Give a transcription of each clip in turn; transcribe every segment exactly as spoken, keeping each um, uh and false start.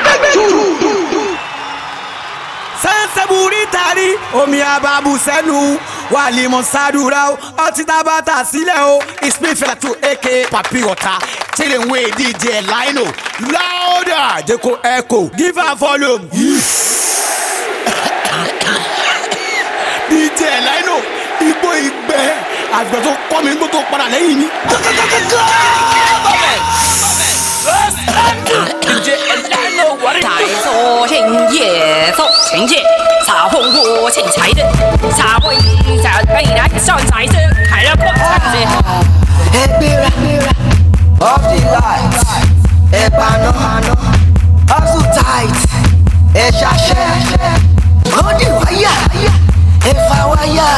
Sanse buritari, omi ababu senu, wali monsadura, ọtí tabata sílẹ̀ o. It's me fella to A K A Papi Wata, chilling with D J Lino. Louder, Jeko Echo, give her volume. D J Lino, Igbo Igbe, àgbẹ̀ tó kọ́ mi gbogbo padà lẹ́yìn mi. D J Lino, what it do? 做行业做情节，茶红火青菜的，茶会在未来上菜的，开了国产的。 Ebira, off the lights, Ebano, hustle tight, Eshashe, hold the wire, Efa wire.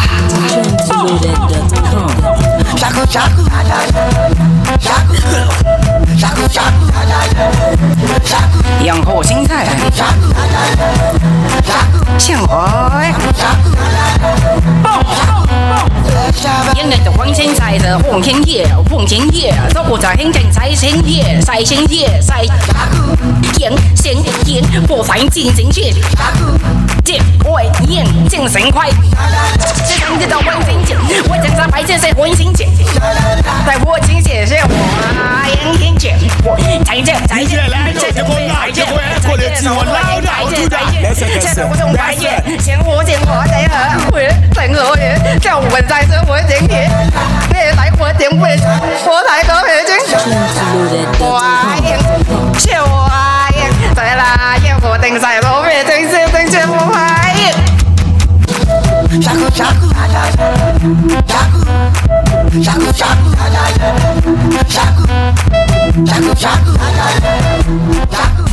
Shaku shaku, shaku, shaku shaku, shaku. 养活青菜，像我，因为的黄青菜的黄青叶，黄青叶，都不在青青菜青叶，晒青叶晒，盐咸盐，不凡进进去，见外盐进神快，这两个到温馨节，我讲上白这是温馨节，在我情节是我盐盐节，我再见再见再见。 现在我从白夜，嫌我见我在何为整何人？叫我在这我经历，你来我点会，我来个北京，我爱是我爱，在哪也我定在我北京是定是我爱。 Shaku shaku, shaku, shaku shaku, shaku, shaku shaku, shaku, shaku.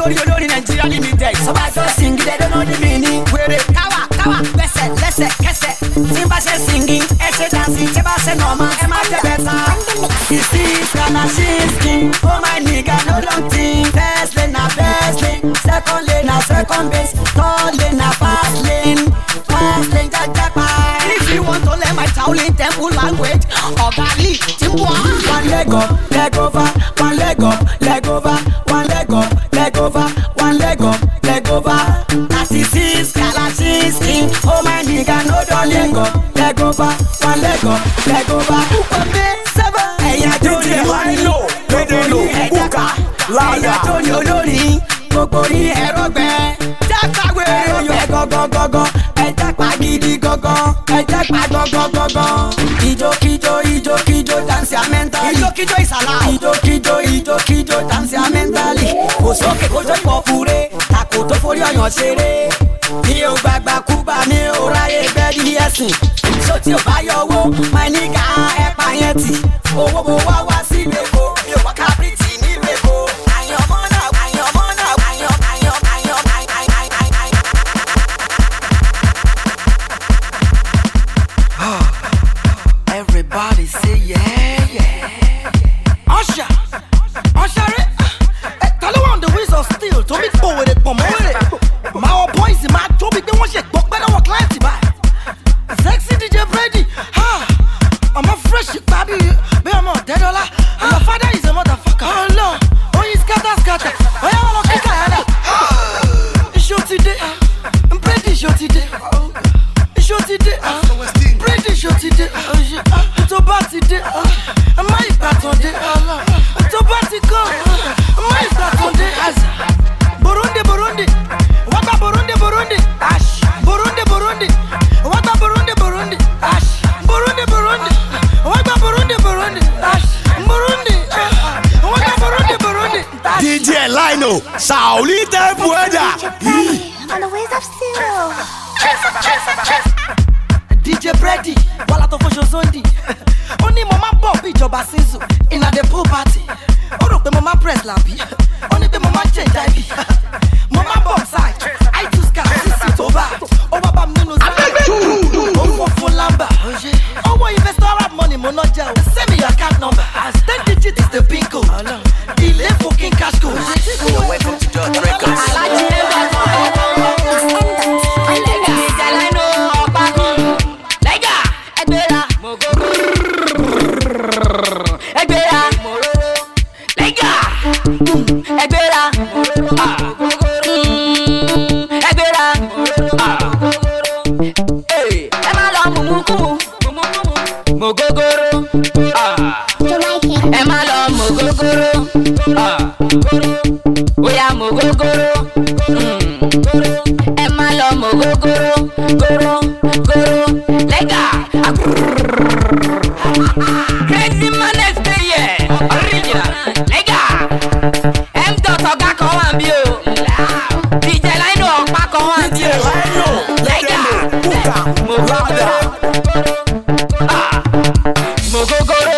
Olórí olórí Nigeria limited. Sọ́ba tó sing they don't know the meaning. Wèrè káwa káwa gbẹ́sẹ̀ lẹ́sẹ̀ kẹsẹ̀. Tí n bá ṣe singing, ẹ ṣe dancing, tí bá ṣe normal, ẹ má jẹ bẹ́ta. Sisi Skanashinsky, oh my nigga no long thing. First lane na first lane, second lane na second base, third lane na fast lane, fast lane jajapa. If you want to learn my Shaolin temple language, Ogali Timbo. One leg up, leg over, one leg up, leg over, one leg up, leg over, one leg up, leg over. Sisi Skanashinsky, oh my nigga no don't leg up, leg over, one leg up, leg over. Ẹ̀yà tó ní wáyò, gbogbo ní ẹ̀dá ká. Ẹ̀yà tó ní olórí, gbogbo ní ẹ̀rọ gbẹ. Jápàgbé ẹ̀yọ̀ gọ́gọ́gọ́gọ́, ẹ̀já pa gidi gọ́gọ́, ẹ̀já pa gọ́gọ́gọ́gọ́. Ijókijó ijókijó dansi mentally. Ijókijó ìsàlá. Ijókijó ijókijó dansi mentally. Kò sókè kó jó ìpọ̀fure, takò tó forí ọ̀yàn ṣeré. Mi ò gbàgbà kúbà, mi ò ráyè bẹ́ẹ̀dì ẹ̀sìn. Sọ tí ò bá yọ owó, máa ní ká ẹ̀pà yẹn tì. Owó mo wá wá sí Èkó, mi ò wá kábírìtì ní Èkó. Àyànmọ́ náà, àyànmọ́ náà, àyàn, àyàn, àyàn, àyàn, àyàn, àyàn. Everybody say yeah, yeah. Usher, Usher it. Ẹ ta ló wà on the wheels of steel tó bí pò wèrè pọ̀ mọ́ wèrè. Máa wọ bọ́ìsì máa tó bí pé wọ́n ṣe gbọ́ pẹ́ lọ́wọ́ kíláǹtì báyìí. Sexy D J Freddy, I'm a fresh baby, but I'm not dead all. And my father is a motherfucker. Oh no, oh he's scatter scatter. Oh yeah, I'm a kicker. It's your today, I'm pretty sure today. It's your today, pretty sure today. It's a bad today, I'm my bad today. It's a bad to go, I'm my bad today. Burundi, Burundi, what about Burundi, Burundi? Ash, Burundi, Burundi, what about Burundi, Burundi? Ash, Burundi, Burundi. What about Burundi, Burundi? Ash, Burundi. What about Burundi, Burundi? D J Lino, Shaolin temple weather. On the ways of steel. D J Freddy, wala to fosho zondi. Oni mama bop ìjọba Sinzu in a the pool party. O rò pé mo máa press labi. Oni pé mo máa change I P. Mo máa bop side. I two scar sisi tó bá. O wá bá mi nínú zan. O fò fún lamba. Owó investor rap money mo náà jẹ́ o. Send me your account number. Ten digit is the pin code. Delay fucking cash code. Welcome to George Records. Alájí ẹ̀ bá tó ẹlẹ́gà ìjà lẹ́nu ọ̀pá kan. Lẹ́gà ẹgbẹ́ra ẹgbẹ́ra lẹ́gà ẹgbẹ́ra ẹgbẹ́ra ẹ má lọ mùmúkùmù mògógóró ẹ má lọ mògógóró bóyá mògógóró ẹ má lọ mògógóró góró góró lẹ́gà. Crazy man is there, original lẹ́gà. M dot ọ̀gá kan wà bí o. D J Lino ọ̀pá kan wà bí o. Lẹ́gà mògógóró mògógóró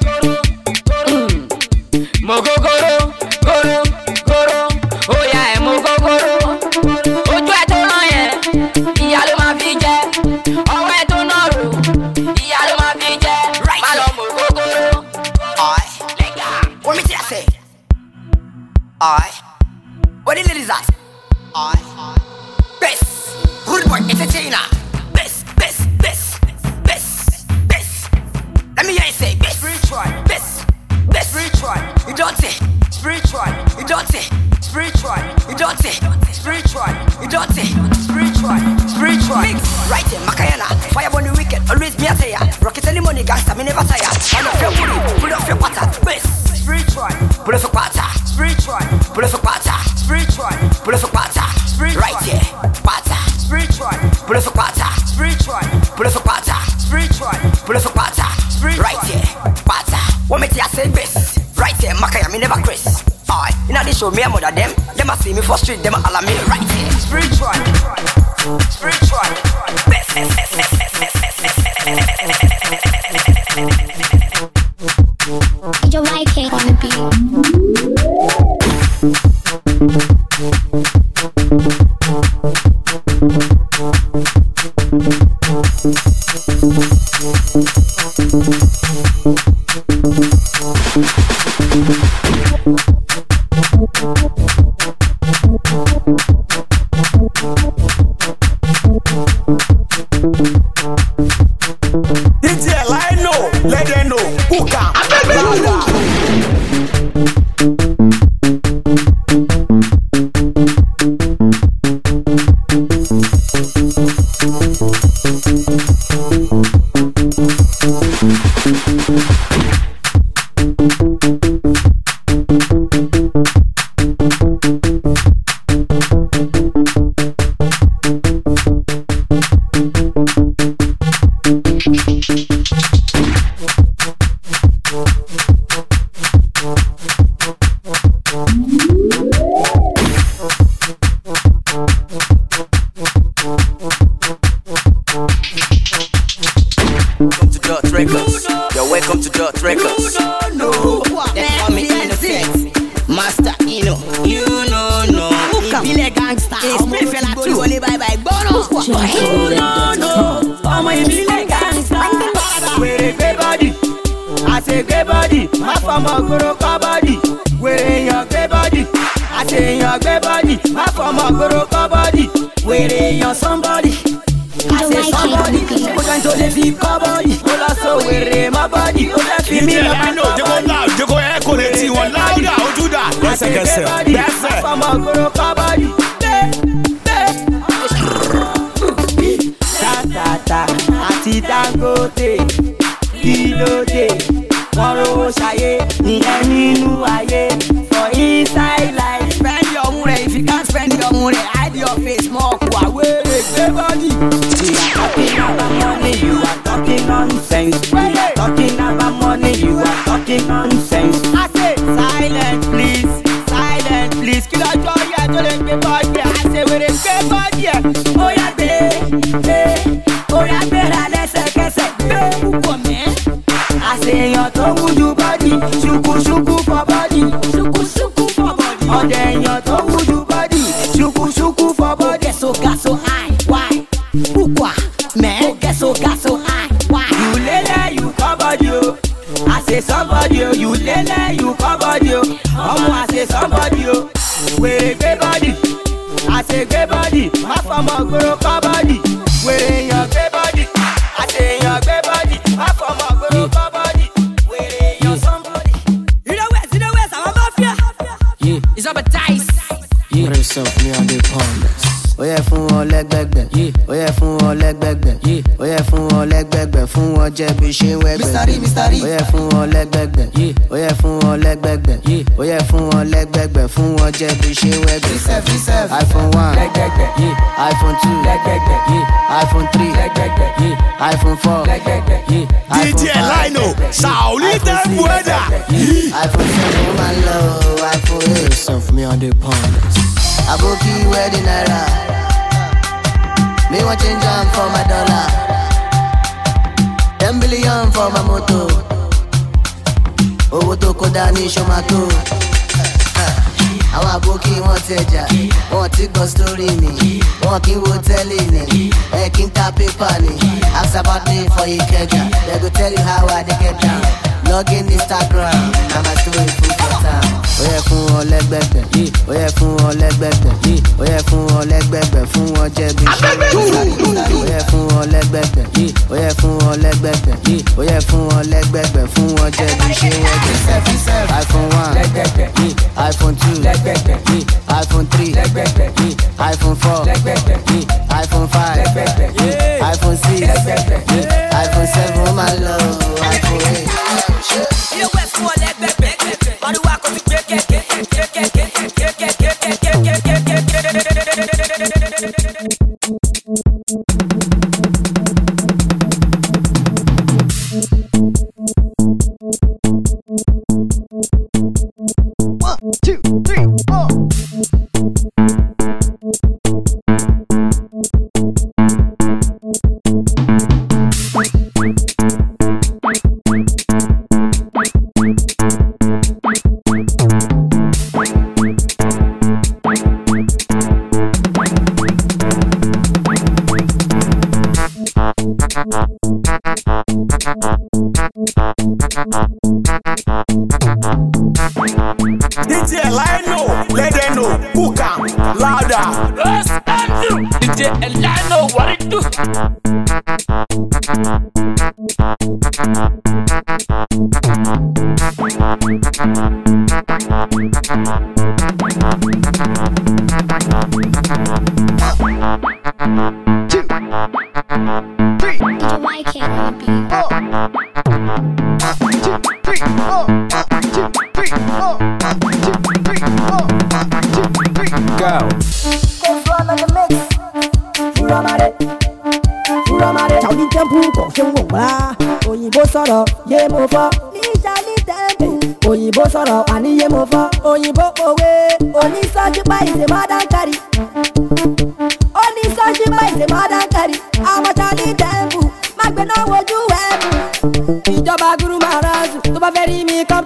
mògógóró góró góró óyá ẹ̀ mògógóró. Ojú ẹ̀ tó rán yẹn ìyá ló máa fi jẹ. Ọwọ́ ẹ̀ tó náà rò ìyá ló máa fi jẹ. Má lọ mògógóró. Lẹ́gà. What me tell say? Aye. What the ladies ask? Aye. Best. Good boy entertainer. Best, best, best, best, best. Let me hear you say best. Spiritual. Best, best. Spiritual. You don't say. Spiritual. You don't say. Spiritual. You don't say. Spiritual. You don't say. Spiritual. Spiritual. Mix. Right here, Makayana. Fire on the wicked. Always be a say. Rocket any money, gangster. Me never tire. Pull off your booty. Pull off your pattern. Best. Spiritual. Pull off your pattern. Spiritual. Pull off your pattern. Spiritual. Pull off your pattern. Spiritual. Right here. Pattern. Spiritual. Pull off your pattern. Spiritual. Pull off your pattern. Spiritual. Pull off your pattern. Spiritual. Right here. Pattern. What me tell you say best. Right here, Makaya. Me never Chris. Aye. In this show, me a mother them. Them a see me for street. Them a holla me right here. Spiritual. Spiritual. Best. Best. Best. Best. Best. Best. You're like it on the beat. Dot Records. You don't know. They call me Innocent, Master Ino. You know, no. Ìbílẹ̀ gangsta. Ọmọ ìfẹ́lá tù. Wọlé bye bye gbọ́nà. You don't know. Ọmọ ìbílẹ̀ gangsta. Wèrè gbé bọ́dì. Àṣẹ gbé bọ́dì. Má fọmọ gbòòrò kọ́ bọ́dì. Wèrè èèyàn gbé bọ́dì. Àṣẹ èèyàn gbé bọ́dì. Má fọmọ gbòòrò kọ́ bọ́dì. Wèrè èèyàn somebody. Àṣẹ somebody. Mo jẹ́ nítorí fi kọ́ bọ́dì. Mo lọ sọ wèrè mọ́ bọ́dì. Ó fẹ́ fi mí lọ I know, Joko loud, Joko echo the T one louder, ojú dà. Lẹ́sẹ̀kẹsẹ̀, lẹ́sẹ̀. Fọmọ gbòòrò kọ́ bọ́dì. Tata àti Dangote kí ló dé wọ́n rówó ṣayé nìyẹn nínú ayé for inside life. Spend your money if you can't spend your money, hide your face more. Wèrè gbé bọ́dì. We are talking about money, you are talking nonsense. We are talking about money, you are talking nonsense. I say silent please, silent please. Kí lọ́jọ́ yẹ tó lè gbé bọ́dì ẹ̀? I say wèrè gbé bọ́dì ẹ̀. Ó yá gbé gbé ó yá gbéra lẹ́sẹ̀kẹsẹ̀ gbé púpọ̀ mẹ́. Àṣeyàn tó wújú bọ́dì ṣùkúṣùkú fọ́ bọ́dì ṣùkúṣùkú fọ́ bọ́dì. Ọ̀dẹ̀ èèyàn tó wújú bọ́dì ṣùkúṣùkú fọ́ bọ́dì. Get so gas so high, why? Pourquoi? Man, get so gas so high, why? You lele, you covered you. I say somebody, you lele, you covered you. Ọmọ I say somebody, wèrè gbé bọ́dì. I say gbé bọ́dì, má fọmọ gbòòrò kọ́ bọ́dì. Wèrè èèyàn gbé bọ́dì. I say èèyàn gbé bọ́dì, má fọmọ gbòòrò kọ́ bọ́dì. Wèrè èèyàn somebody. You know where, you know where, I'm mafia. Yeah. It's up a dice. Yeah. Put yourself me on the ponders. Ó yẹ fún wọn lẹ́gbẹ̀gbẹ̀. Yeah. Ó yẹ fún wọn lẹ́gbẹ̀gbẹ̀. Yeah. Ó yẹ fún wọn lẹ́gbẹ̀gbẹ̀. Fún wọn jẹ́ bí ṣe ń wẹ́gbẹ̀. Mystery, mystery. Ó yẹ fún wọn lẹ́gbẹ̀gbẹ̀. Yeah. Ó yẹ fún wọn lẹ́gbẹ̀gbẹ̀. Yeah. Ó yẹ fún wọn lẹ́gbẹ̀gbẹ̀. Fún wọn jẹ́ bí ṣe ń wẹ́gbẹ̀. Reserve, reserve. iPhone one, Lẹ́gbẹ̀gbẹ̀. Yeah. iPhone two, Lẹ́gbẹ̀gbẹ̀. Yeah. iPhone three, Lẹ́gbẹ̀gbẹ̀. Yeah. iPhone four, Lẹ́gbẹ̀gbẹ̀. Yeah. D J Lino, Sauli Tembueda. iPhone seven, ó máa ń lọ iPhone Put eight. yourself me on the ponders. Aboki wedding naira. Me want change am for my dollar. Ten billion for my moto. Owó tó kó dání ṣomato. Àwọn àbókí wọn tẹja, wọn ti gbọ́ sórí mi, wọn kì í wo tẹ́lẹ̀ ni, ẹ kì í ta pépà ni. Ask about me for Ikeja, they go tell you how I dey get down. Log in Instagram, na my story full for town. Ó yẹ fún wọn lẹ́gbẹ̀gbẹ̀, ó yẹ fún wọn lẹ́gbẹ̀gbẹ̀, ó yẹ fún wọn lẹ́gbẹ̀gbẹ̀, fún wọn jẹ́ bí ṣe wẹ́gbẹ̀. Ó yẹ fún wọn lẹ́gbẹ̀gbẹ̀, ó yẹ fún wọn lẹ́gbẹ̀gbẹ̀, ó yẹ fún wọn lẹ́gbẹ̀gbẹ̀, fún wọn jẹ́ bí ṣe wẹ́gbẹ̀. iPhone one, Lẹ́gbẹ̀gbẹ̀. iPhone two, Lẹ́gbẹ̀gbẹ̀. iPhone three, Lẹ́gbẹ̀gbẹ̀. iPhone four, Lẹ́gbẹ̀gbẹ̀. iPhone five, Lẹ́gbẹ̀gbẹ̀. iPhone six, Lẹ́gbẹ̀gbẹ̀. iPhone seven, ó máa lọ iPhone eight. You went for a leg back, back, back. But you walk on the kick, kick, kick, kick, kick, kick, kick, kick, kick, kick, kick, kick, kick, One, two, three, four. D J Lino, let them know. Who can? Louder. Yes, and you, D J Lino, what it do? Two, three, D J Y K on the beat. four. One, two, three, four. One, two, three, four. One, two, three, four. One, two, three, Go. Charlie Temple kò ṣe wò wá. Òyìnbó sọ̀rọ̀ yé mo fọ́. Ní Charlie Temple. Òyìnbó sọ̀rọ̀ àní yé mo fọ́. Òyìnbó òwe. Onísọ́jú pa ìṣe modern carry. Onísọ́jú pa ìṣe modern carry. Àwọn Charlie Temple má gbé náà wojú ẹ̀bù. Ìjọba gúrú máa ránṣù.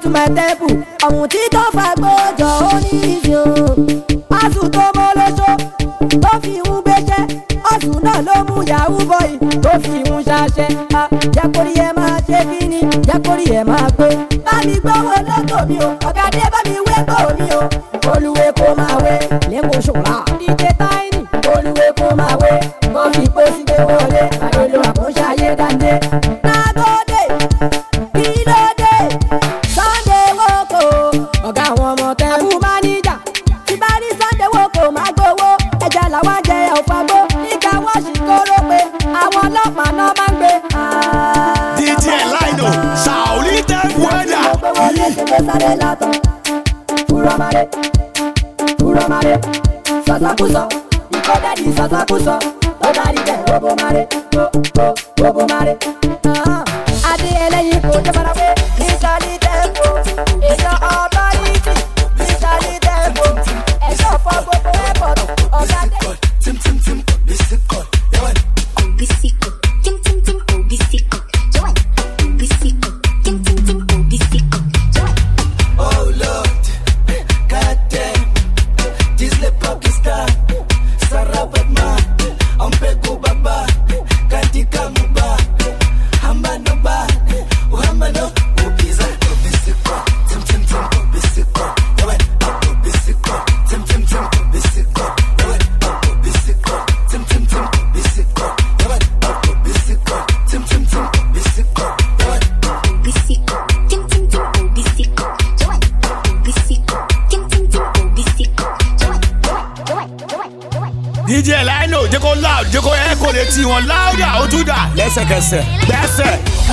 to my temple. Ọ̀hún tí tó fagbójọ oníṣẹ́ o. Ọ̀sùn tó mọ lóṣó tó fi ń gbéṣẹ́. Ọ̀sùn náà ló mú yahoo boy tó fi ń ṣaṣẹ́. Jẹ́ kórí ẹ máa ṣe kíni, jẹ́ kórí ẹ máa gbé. Bá mi gbówó lọ́tò mi o, ọ̀gádé bá mi wé gbò mi o. Olúwe kó máa wé, lẹ́kọ̀ọ́ ṣòra. Díje táìnì, olúwe kó máa wé. Mo fi pósí gbé wọlé, àdéhùn àkóṣayé dáńdé. Nagode, kílódé, Sunday woko. Ọ̀gá àwọn ọmọ tẹ̀wú máníjà. Tí bá rí Sunday woko máa gbowó. Ẹja làwọn jẹ ọ̀fagbó. Nígbà wọ́n sì kóró pé àwọn ọlọ́pàá náà máa ń gbé. D J Lino, Sauli Tẹ́wọ́dà. Mo gbé wọlé ṣe pé sáré látọ̀. Fúrọ́mádé, fúrọ́mádé, sọ̀sọ̀kúsọ. Ìkọ́dẹ́dì sọ̀sọ̀kúsọ. Lọ́dàrí jẹ́ robomare, ro ro robomare. Adé ẹlẹ́yin kò jẹ́ fara pé nísàlí tẹ́kọ̀. Èèyàn ọ̀tọ́rìtì nísàlí tẹ́kọ̀. Ẹ̀ṣọ́ fọ́ gbogbo airport ọ̀gá dé. Tim tim tim bisiko, yawan. Bisiko, tim tim tim bisiko, yawan. Bisiko, tim tim tim bisiko, yawan. Oh Lord, God damn, this le Pakistan, Sarawat man, Ampego baba, Katika muba, Hambano ba, Uhambano, Ubiza, Bisiko, tim tim tim bisiko, yawan. Bisiko, tim tim tim bisiko, yawan. Bisiko, tim tim tim bisiko, yawan. Bisiko, tim tim tim bisiko, yawan. Bisiko, tim tim tim bisiko, yawan. Bisiko, tim tim tim bisiko, yawan. Yawan, yawan, yawan. D J Lino, jẹ́ kó loud, jẹ́ kó echo létí wọn louder, ó tún dà lẹ́sẹ̀kẹsẹ̀, gbẹ́sẹ̀.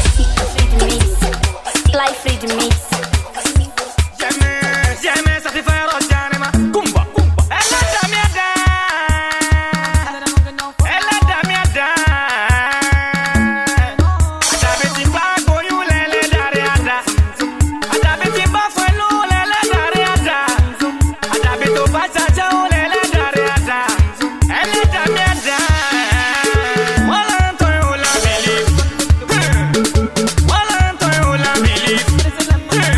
Life free the mix. Well,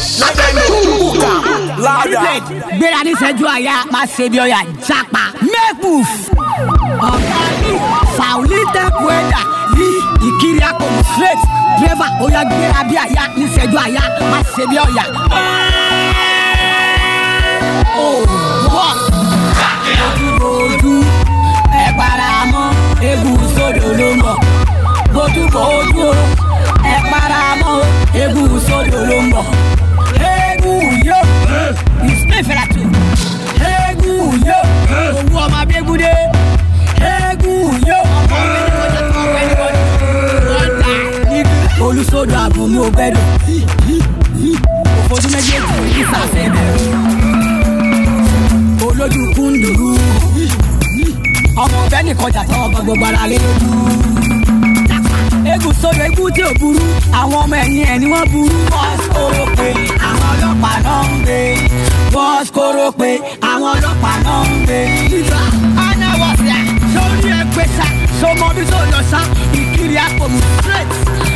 let them know. Buka, louder. Gbéra ní ìṣẹ́jú àyà máa ṣe bí ọyà jápa. Make move. Ọ̀gá mi Sauli tẹ́kù ẹ̀dà ní ìkiri àpòmù straight. Driver oya gbéra bí àyà ní ìṣẹ́jú àyà máa ṣe bí ọyà. Oh, what? Bójúbójú ẹ para mọ́ egbò sódò ló ń bọ̀. Bójúbójú ẹ para mọ́ egbò sódò ló ń bọ̀. Egbò yó ìsìnkú ìfẹ́ra tó. Egbò yó owó ọmọ abẹ́gúdé. Egbò yó ọmọ olùsọdọ̀ àbùnú ògbẹ́dọ̀. Òfojú méjèèjì ìsàfẹ́ bẹ̀rù. Olójú kúndùrú ọmọ ọ̀fẹ́ nìkan jàtọ̀ ọba gbogbo ara lé lójú. Egun sódò egun tí ò burú àwọn ọmọ ẹ̀yìn ẹ̀ ni wọ́n burú. Bọ́ọ̀sì kóró pé àwọn ọlọ́pàá náà ń gbé. Bọ́ọ̀sì kóró pé àwọn ọlọ́pàá náà ń gbé. Nígbà anáwọ̀ sí à sórí ẹ pé sá sọmọ bí tó lọ sá ìkiri àpòmù straight.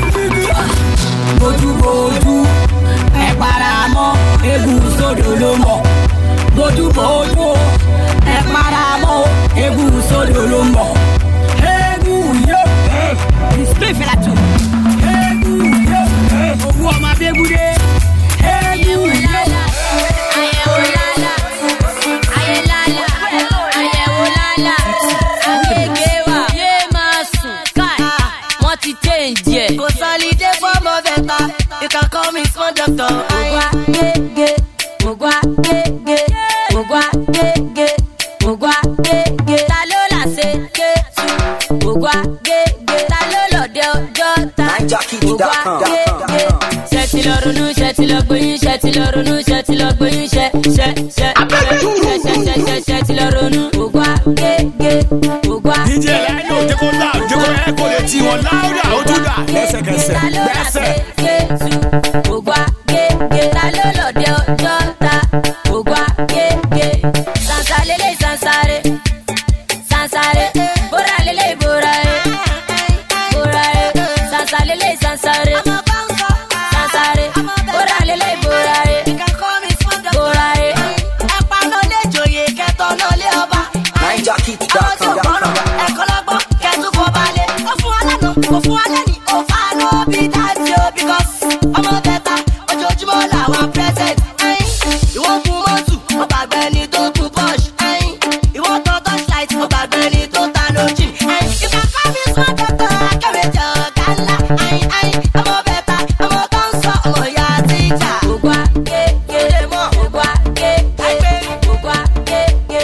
Bójúbójú ẹ para mọ́ egun sódò ló mọ̀. Bójúbójú ẹ para mọ́ egun sódò ló ń bọ̀. Egun yó ìsìnkú ìfẹ́ra tó. Egun yó owó ọmọ abẹ́gúdé. Egun yó. Àyẹ̀wò lálá, àyẹ̀ lálá, àyẹ̀wò lálá, àgbègbè wa yé máa sùn káì, wọ́n ti change ẹ̀. Kò sálídé fọ́mọ bẹ́ta, you can call me small doctor. Ògùn àgègè, ògùn àgègè, ògùn àgègè, ògùn àgègè. Ta ló là ṣe kéétù? Ògùn àgègè. Ta ló lọ̀dẹ ọjọ́ ta? Ògùn àgègè. Ṣé ti lọ ronú, ṣé ti lọ gbóyún, ṣé ti lọ ronú, ṣé ti lọ gbóyún, ṣé ṣé ṣé ṣé ṣé ṣé ṣé ṣé ti lọ ronú. Ògùn àgègè, ògùn àgègè. D J Lino jẹ́ kó dà jẹ́ kó ẹ̀ kó lè tí wọn láwùrà ó tún dà lẹ́sẹ̀kẹsẹ̀ gbẹ́sẹ̀. Ògùn àgègè. Ta ló lọ̀dẹ ọjọ́ ta? Ògùn àgègè. Sansa lele sansare, sansare. Bora lele bora e, bora e. Sansa lele sansare, sansare. Bora lele bora e, bora e. Ẹ̀pà ló lè joyè kẹtọ́ ló lé ọba. Àwọn tó gbọ́rọ̀ ẹ̀kọ́ lọ́gbọ́n kẹtù fọ́ balẹ̀. Ó fún wa lánàá, ó fún wa lẹ́nìí, ó fà á lọ bí dáàtì o because ọmọ bẹ́ta ojoojúmọ́ làwọn present. Ìwọ́n kún mọ́tò, ó gbàgbé ni tó kún Porsche. Ìwọ́n tán torchlight, ó gbàgbé ni tó ta lójìn. You can call me small doctor, akẹ́wé jẹ ọ̀gá ńlá. Ọmọ bẹ́ta, ọmọ tó ń sọ ọmọ ìyá tíjà. Ògùn àgègè mọ́, ògùn àgègè, ògùn àgègè.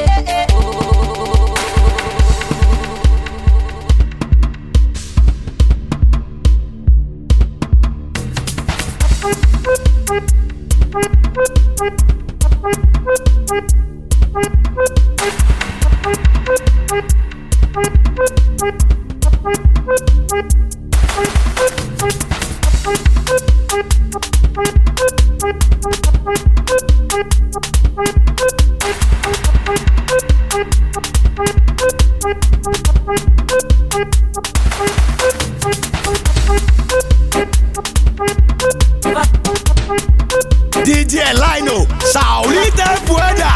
D J Lino Sauli tẹ́kù ẹ̀dà.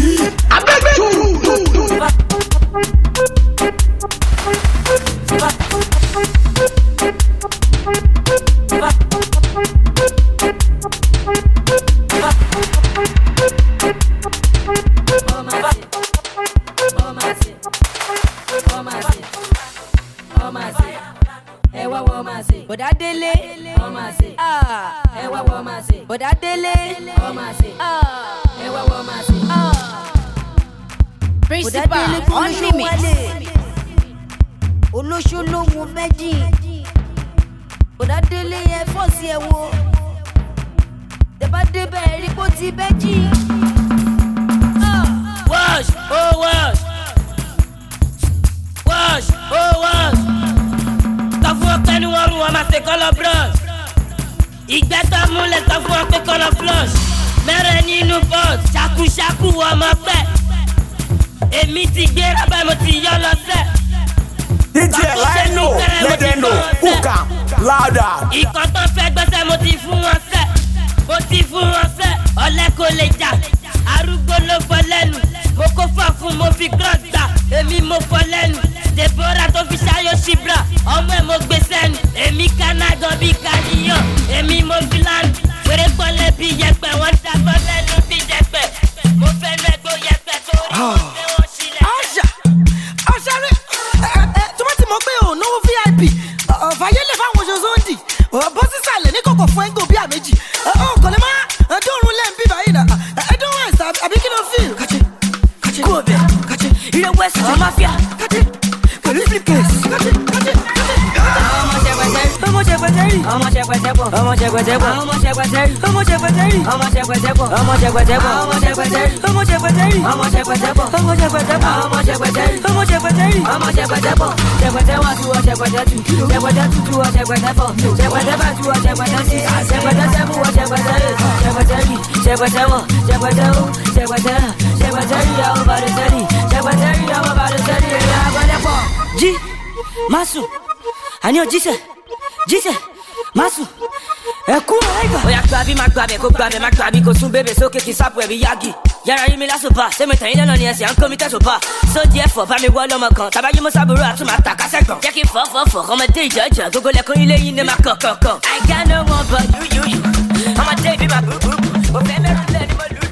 Bọ̀dá Délé, ẹ wá wọ́n máa ṣe. Bọ̀dá Délé, ẹ wá wọ́n máa ṣe. Principal unlimited. Olóṣó lóhun méjì. Bọ̀dá Délé yẹn fọ́ọ̀sì ẹ̀ wo. Tẹ̀bá débẹ̀ rí kó ti méjì. Wash, oh wash. Wash, oh wash. Sọ fún ọkọ ẹni wọ́n rú wọn máa ṣe kọ́lọ̀ brush. Ìgbẹ́ tó múlẹ̀ sọ fún ọkọ kọ́lọ̀ flush. Mẹ́rẹ̀ nínú pot, ṣakúṣakú ọmọ pẹ́. Èmi ti gbé rábà mo ti yọ lọ sẹ́. D J Lino let them know Buka louder. Ìkan tó fẹ́ gbẹ́sẹ̀ mo ti fún wọn sẹ́. Mo ti fún wọn fẹ́ ọ̀lẹ́ kò lè jà arúgbó ló fọ lẹ́nu mo kó fà fún mo fi cross gbà èmi mo fọ lẹ́nu Deborah tó fi ṣayọ ṣibra ọmọ ẹ̀ mo gbé sẹ́nu èmi kanagan bí kaniyan èmi mo fi lánàá fèrè pọ́nlẹ̀ bí yẹpẹ̀ wọ́n dàgbọ́ lẹ́nu bí yẹpẹ̀ mo fẹ́ nu ẹgbẹ́ yẹpẹ̀ torí wọ́n fẹ́ wọn sílẹ̀. ọ̀ṣà ọ̀ṣà rẹ̀ tó bá ti mọ̀ pé ò náwó V I P ọ̀fàyẹ́lẹ̀ fáwọn oṣù zondi bó sísàlẹ̀ ní kòkò fún ẹgbẹ́ òbí àméjì kò lè má dóorun lẹ́ẹ̀ bí báyìí nà ẹ̀dùn wẹ̀sì àbí kí ló fi. kàchí kàchí kú ọbẹ̀ kàchí ilé wẹ̀sì ti máfíà kàchí pẹ̀lú flipcase kàchí kàchí kàchí. ọmọ ṣẹpẹtẹrì ọmọ ṣẹpẹtẹpọ ọmọ ṣẹpẹtẹpọ ọmọ ṣẹpẹtẹrì ọmọ ṣẹpẹtẹrì ọmọ ṣẹpẹtẹpọ ọmọ ṣẹpẹtẹpọ ọmọ ṣẹpẹtẹrì ọmọ ṣẹpẹtẹrì ọmọ ṣẹpẹtẹpọ ọmọ ṣẹpẹtẹpọ ọmọ ṣẹpẹtẹrì ọmọ ṣẹpẹtẹrì ọmọ ṣẹpẹtẹpọ ṣẹpẹtẹwà tu ọ ṣẹpẹtẹtù ṣẹpẹtẹtù tu ọ ṣẹpẹtẹfọ ṣẹpẹtẹfà tu ọ ṣẹpẹtẹsì ṣẹpẹtẹsẹmú ọ ṣẹpẹtẹrì ṣẹpẹtẹrì ṣẹpẹtẹwọ ṣẹpẹtẹwò ṣẹpẹtẹrà ṣẹpẹtẹrì àwọn bàdẹsẹrì ṣẹpẹtẹrì àwọn bàdẹsẹrì ẹ̀yà àgbẹ̀dẹ̀pọ̀. jí máṣù àní òjíṣẹ́ jíṣẹ́ máṣù ẹ̀kú ọ̀rẹ́gbà. ó yà gbàbí má gbàbẹ̀ kó gbàbẹ̀ má gbàbí kó sún bébè sókè kí sápò ẹ̀bí yági. yàrá yín mi lásùpà sẹ́mi tẹ̀yìn lẹ́nà ni ẹ̀sìn à ń kó mi tẹ̀sùpà. sódì ẹ̀fọ́ bá mi wọ́ lọ́mọ kan tàbáyé mo sábúrò àtúmọ̀ àtàkásẹ̀gbọ̀n. jẹ́ kí fọ́fọ́fọ́ ọmọdé ìjọ́jọ́ gbogbo lẹ́kùn ilé yín ní ma kọ̀kọ̀kọ̀. I got no one but you you you ọmọdé ìbí ma búburú mo fẹ́ mẹ́rin lẹ́ni mo lù.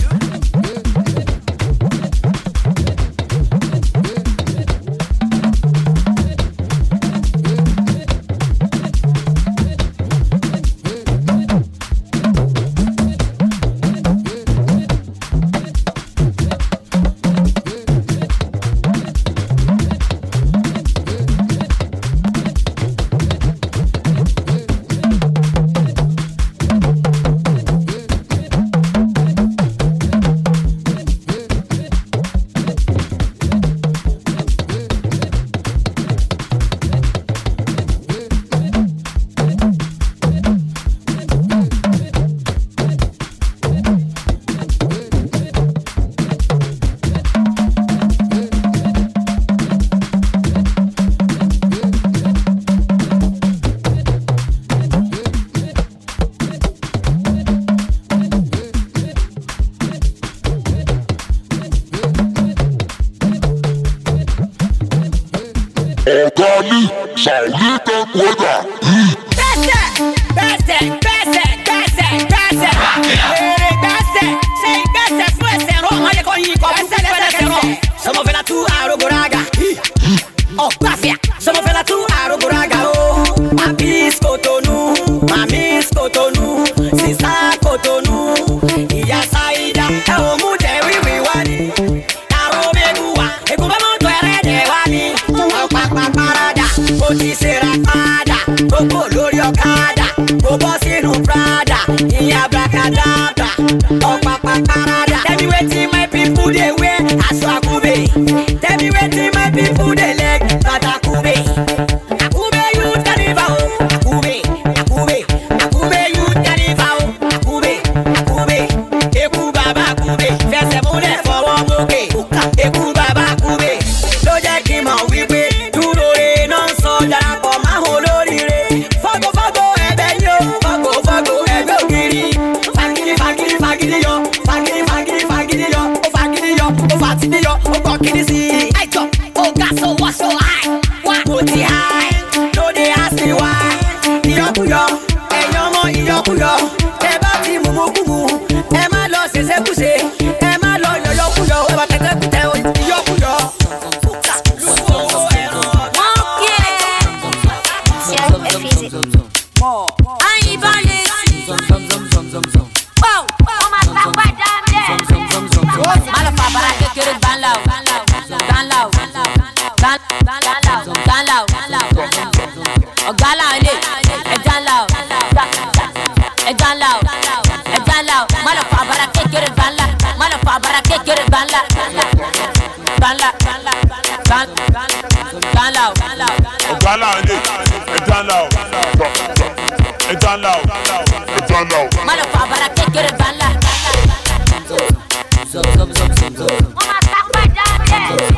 Organi, Saulita Cueva. Bẹ́sẹ̀ bẹ́sẹ̀ bẹ́sẹ̀ bẹ́sẹ̀ bẹ́sẹ̀ èrè bẹ́sẹ̀ ṣe ìgbésẹ̀ fún ẹsẹ̀ rọ ọmọ yẹ kọ́ yín kọ́ bẹ́sẹ̀ lẹ́sẹ̀ rọ. Sọmọfẹ́lá tú àrògbòràgà ọ̀gbàfíà sọmọfẹ́lá tú àrògbòràgà o. Màmí Kòtónú Màmí Kòtónú sísá Kòtónú ìyá Sáídà ẹ̀ ò mú jẹ́ wíwí wá ní. Kàró mẹ́gu wá èkó bá mọ́tò ẹ̀rẹ́dẹ̀ wá ní. Ọ̀pápá parada ó ti ṣera padà gbogbo lórí ọ̀kadà kó bọ́ sínú Prada ìyá Abracadabra ọ̀pápá parada. Tell me wetin my people dey wear aṣọ Akube. Tell me wetin my people dey leg bàtà Akube. Akube youth carnival o Akube Akube Akube youth carnival o Akube Akube eku bàbá Akube fẹsẹ̀ múlẹ̀ fọwọ́ mókè eku bàbá Akube ló jẹ́ kí n mọ̀ wípé dúró re náà ń sọ darapọ̀ máhùn olóríire. Fọ́gbó fọ́gbó ẹ̀bẹ̀ ni o fọ́gbó fọ́gbó ẹ̀bẹ̀ ògiri. Fagidi fagidi fagidi yọ fagidi fagidi fagidi yọ ó fagidi yọ ó fatidi yọ ó gbọ́ kiri sí i. Àìjọ ó ga so wá so high wá kò ti high no dey ask me why. Ìyọkuyọ ẹ̀yin ọmọ ìyọkuyọ ẹ bá ti mùmú kùmù ẹ má lọ ṣèṣekúṣe ẹ má lọ yọyọkuyọ ẹ bá kẹkẹkùtẹ ìyọkuyọ. Ọ̀gálà ilé ẹja ńlá o ẹja ńlá o ẹja ńlá o má lọ fà bàrà kékeré gbàǹlà má lọ fà bàrà kékeré gbàǹlà gbàǹlà gbàǹlà o. Ọ̀gálà ilé ẹja ńlá o ẹja ńlá o ẹja ńlá o. Má lọ fà bàrà kékeré gbàǹlà. Wọ́n máa sápá jáde.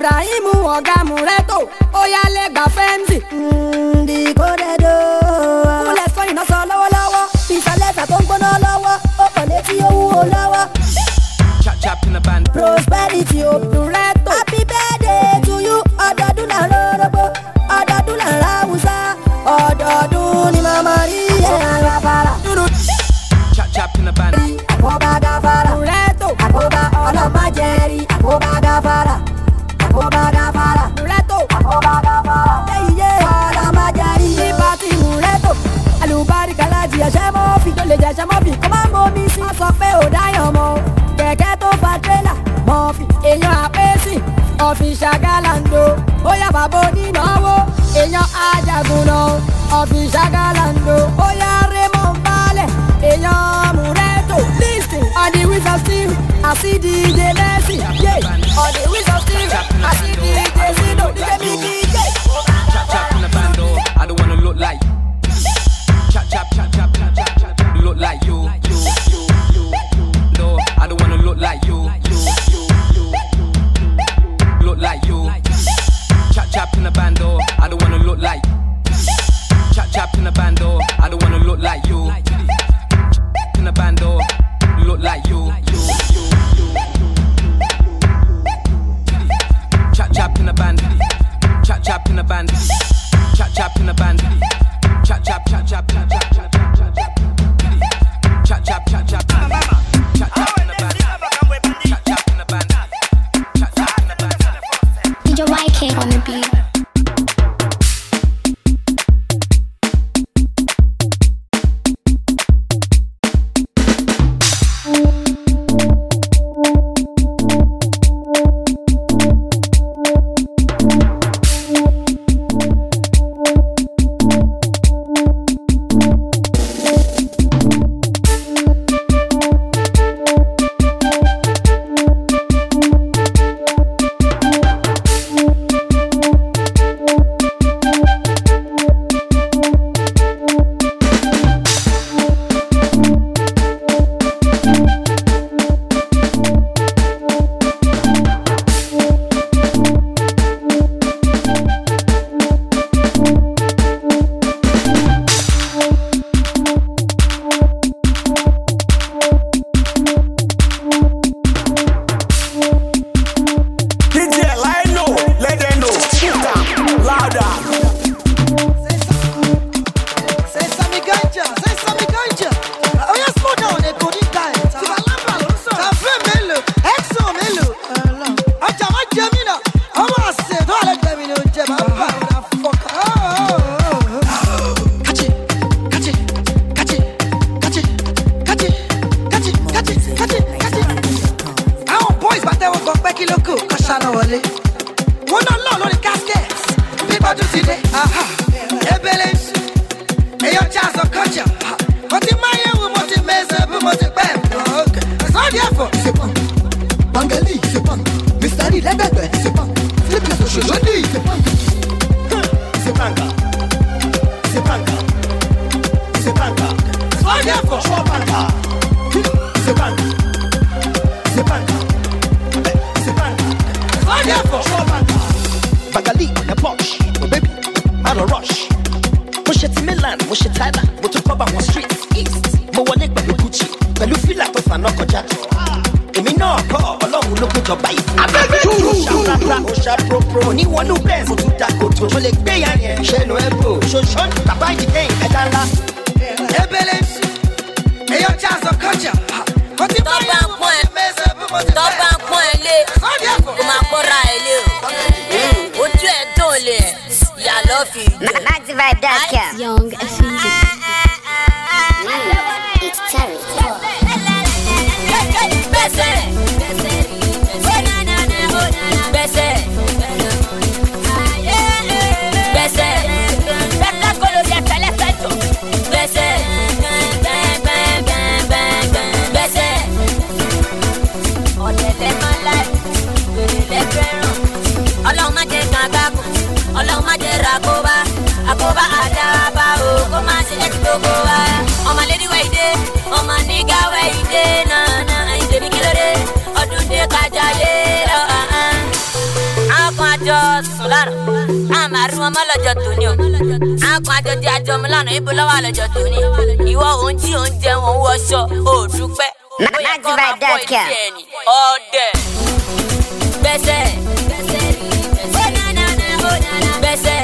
Ibrahim ọ̀gá Mureto ó yá lẹ́gbàá fẹ́ǹsì. Ndìkọ́dẹ́dọ́. Kúnlẹ̀ sọ iná sọ lọ́wọ́lọ́wọ́. Ìsàlẹ̀sà tó ń gbóná lọ́wọ́. Ó kàn létí ó wúwo lọ́wọ́. Chap chap in the band. Prosperity o Mureto. Happy birthday to you. Ọdọọdún là ń rọ́rọ́gbó. Ọdọọdún là ń ráwùsá. Ọdọọdún ni màmá rí ẹ̀rọ afárá. Chap chap in the band. Àkóbá gáfárà. Mureto. Àkóbá ọlọ́màjẹ̀rí. Àkóbá gáfárà. Àkóbá gáfárà. Mureto. Àkóbá gáfárà. Eyíye ọlọ́màjẹ̀rí. Ní pátì Mureto. Àlùbáríkà láti ẹ̀ṣẹ́ mọ́fì. Tó lè jẹ̀ṣẹ́ mọ́fì kó má mọ́mí sí. Wọ́n sọ pé ò dáyàn mọ́. Kẹ̀kẹ́ tó fa tírélà. Mọ́fì. Èèyàn àpèsì. Ọ̀fìsà gálàndó. Ó yá bàbá onínáwó. Èèyàn ajagun náà. Ọ̀fìsà gálàndó. Ó yá Raymond Balẹ̀. Èèyàn Mureto. Listen. On the wheels of steel. I see D J Messi. Yeah. On the wheels of steel. I see D J Zino. D J Mickey. Yeah. Chap chap in the band, oh. I don't wanna look like. Chap chap chap chap chap chap chap. Look like you, you, you, you. No, I don't wanna look like you, you, you, you. Look like you. Chap chap in the band, oh. I don't wanna look like. Chap chap in the band, oh. I don't wanna look like you. In the band, oh. Look like you, you, you, you. Chap chap in the band. Chap chap in the band. Chap chap in the band. Chap chap chap chap chap chap chap chap chap. Chap chap chap chap. Chap chap in the band. Chap chap in the band. Chap chap in the band. D J Y K on the beat. Young Affinity. It's Terry. Ọlọ́run má jẹ́ àkóbá àkóbá àdábá o kó má àrùn ọmọ lọ́jọ́ tóní o. Àwọn kan àjọjẹ àjọmọ lánàá ibo lọ́wọ́ àlọ́jọ́ tóní. Ìwọ òun jí òun jẹun òun wọṣọ òdúpẹ́. Bóyá kọ́ máa pọ̀ ìdí ẹni. Ọ̀dẹ̀. Gbẹ́sẹ̀. Gbẹ́sẹ̀. Gbẹ́sẹ̀.